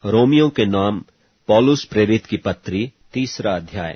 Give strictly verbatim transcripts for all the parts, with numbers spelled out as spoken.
Romeo के नाम पौलुस प्रेरित की पत्री, तीसरा अध्याय।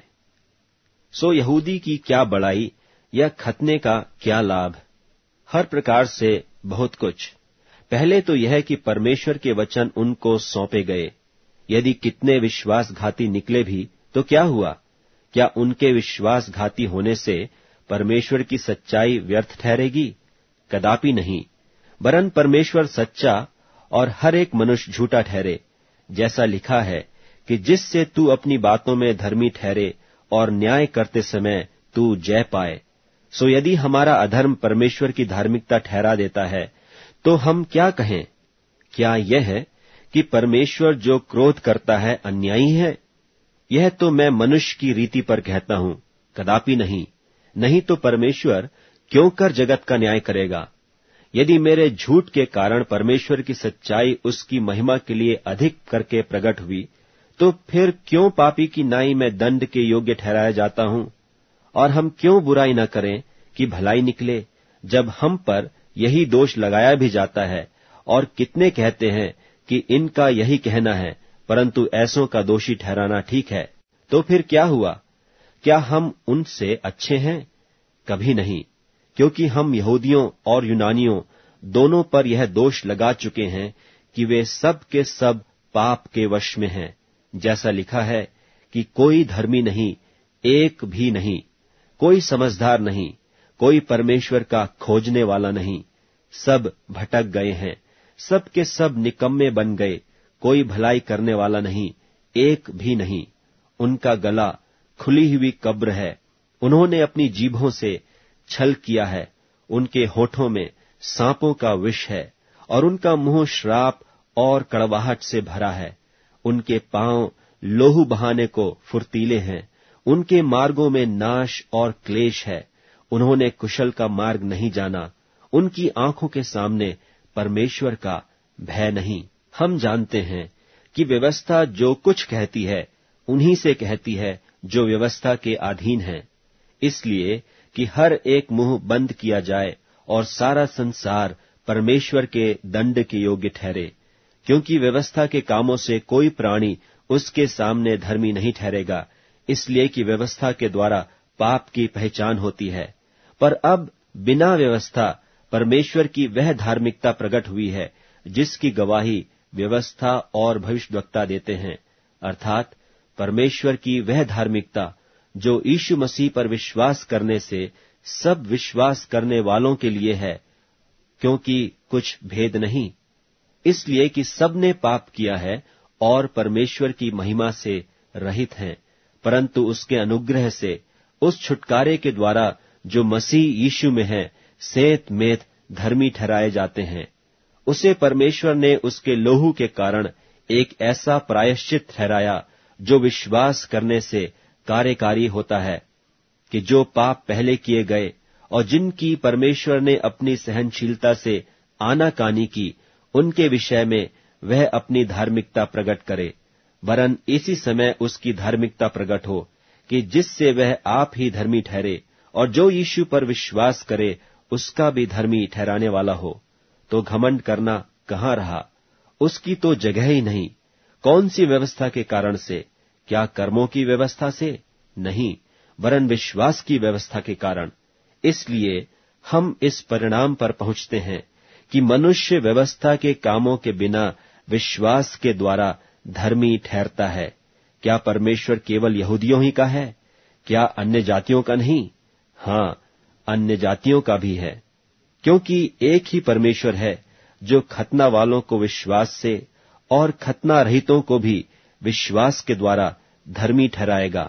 सो यहूदी की क्या बड़ाई या खतने का क्या लाभ? हर प्रकार से बहुत कुछ। पहले तो यह कि परमेश्वर के वचन उनको सौंपे गए। यदि कितने विश्वासघाती निकले भी तो क्या हुआ? क्या उनके विश्वासघाती होने से परमेश्वर की सच्चाई व्यर्थ ठहरेगी? कदापि नहीं। वरन परमेश्वर सच्चा और हर एक मनुष्य झूठा ठहरे, जैसा लिखा है कि जिससे तू अपनी बातों में धर्मी ठहरे और न्याय करते समय तू जय पाए। सो यदि हमारा अधर्म परमेश्वर की धार्मिकता ठहरा देता है तो हम क्या कहें? क्या यह है कि परमेश्वर जो क्रोध करता है अन्यायी है? यह तो मैं मनुष्य की रीति पर कहता हूं, कदापि नहीं। नहीं तो परमेश्वर क्यों कर जगत का न्याय करेगा? यदि मेरे झूठ के कारण परमेश्वर की सच्चाई उसकी महिमा के लिए अधिक करके प्रकट हुई, तो फिर क्यों पापी की नाई में दंड के योग्य ठहराया जाता हूं? और हम क्यों बुराई न करें कि भलाई निकले, जब हम पर यही दोष लगाया भी जाता है? और कितने कहते हैं कि इनका यही कहना है, परंतु ऐसों का दोषी ठहराना ठीक है। तो फिर क्या हुआ? क्या हम उनसे अच्छे हैं? कभी नहीं, क्योंकि हम यहूदियों और यूनानियों दोनों पर यह दोष लगा चुके हैं कि वे सब के सब पाप के वश में हैं। जैसा लिखा है कि कोई धर्मी नहीं, एक भी नहीं, कोई समझदार नहीं, कोई परमेश्वर का खोजने वाला नहीं। सब भटक गए हैं, सब के सब निकम्मे बन गए, कोई भलाई करने वाला नहीं, एक भी नहीं। उनका गला खुली हुई कब्र है, उन्होंने अपनी जीभों से छल किया है, उनके होठों में सांपों का विष है, और उनका मुंह श्राप और कड़वाहट से भरा है। उनके पांव लोहू बहाने को फुर्तीले हैं, उनके मार्गों में नाश और क्लेश है। उन्होंने कुशल का मार्ग नहीं जाना, उनकी आंखों के सामने परमेश्वर का भय नहीं। हम जानते हैं कि व्यवस्था जो कुछ कहती है उन्हीं से कहती है जो व्यवस्था के अधीन है, इसलिए कि हर एक मुंह बंद किया जाए और सारा संसार परमेश्वर के दंड के योग्य ठहरे। क्योंकि व्यवस्था के कामों से कोई प्राणी उसके सामने धर्मी नहीं ठहरेगा, इसलिए कि व्यवस्था के द्वारा पाप की पहचान होती है। पर अब बिना व्यवस्था परमेश्वर की वह धार्मिकता प्रकट हुई है जिसकी गवाही व्यवस्था और भविष्यद्वक्ता देते हैं, अर्थात परमेश्वर की वह धार्मिकता जो यीशु मसीह पर विश्वास करने से सब विश्वास करने वालों के लिए है, क्योंकि कुछ भेद नहीं। इसलिए कि सबने पाप किया है और परमेश्वर की महिमा से रहित हैं, परंतु उसके अनुग्रह से उस छुटकारे के द्वारा जो मसीह यीशु में है सेत मेत धर्मी ठहराए जाते हैं। उसे परमेश्वर ने उसके लोहू के कारण एक ऐसा प्रायश्चित ठहराया जो विश्वास करने से कार्यकारी होता है, कि जो पाप पहले किए गए और जिनकी परमेश्वर ने अपनी सहनशीलता से आनाकानी की, उनके विषय में वह अपनी धार्मिकता प्रकट करे। वरन इसी समय उसकी धार्मिकता प्रकट हो कि जिससे वह आप ही धर्मी ठहरे, और जो यीशु पर विश्वास करे उसका भी धर्मी ठहराने वाला हो। तो घमंड करना कहाँ रहा? उसकी तो जगह ही नहीं। कौन सी व्यवस्था के कारण से? क्या कर्मों की व्यवस्था से? नहीं, वरन विश्वास की व्यवस्था के कारण। इसलिए हम इस परिणाम पर पहुंचते हैं कि मनुष्य व्यवस्था के कामों के बिना विश्वास के द्वारा धर्मी ठहरता है। क्या परमेश्वर केवल यहूदियों ही का है? क्या अन्य जातियों का नहीं? हाँ, अन्य जातियों का भी है, क्योंकि एक ही परमेश्वर है जो खतना वालों को विश्वास से और खतना रहितों को भी विश्वास के द्वारा धर्मी ठहराएगा।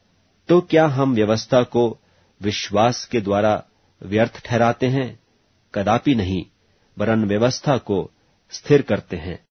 तो क्या हम व्यवस्था को विश्वास के द्वारा व्यर्थ ठहराते हैं? कदापि नहीं, वरन व्यवस्था को स्थिर करते हैं।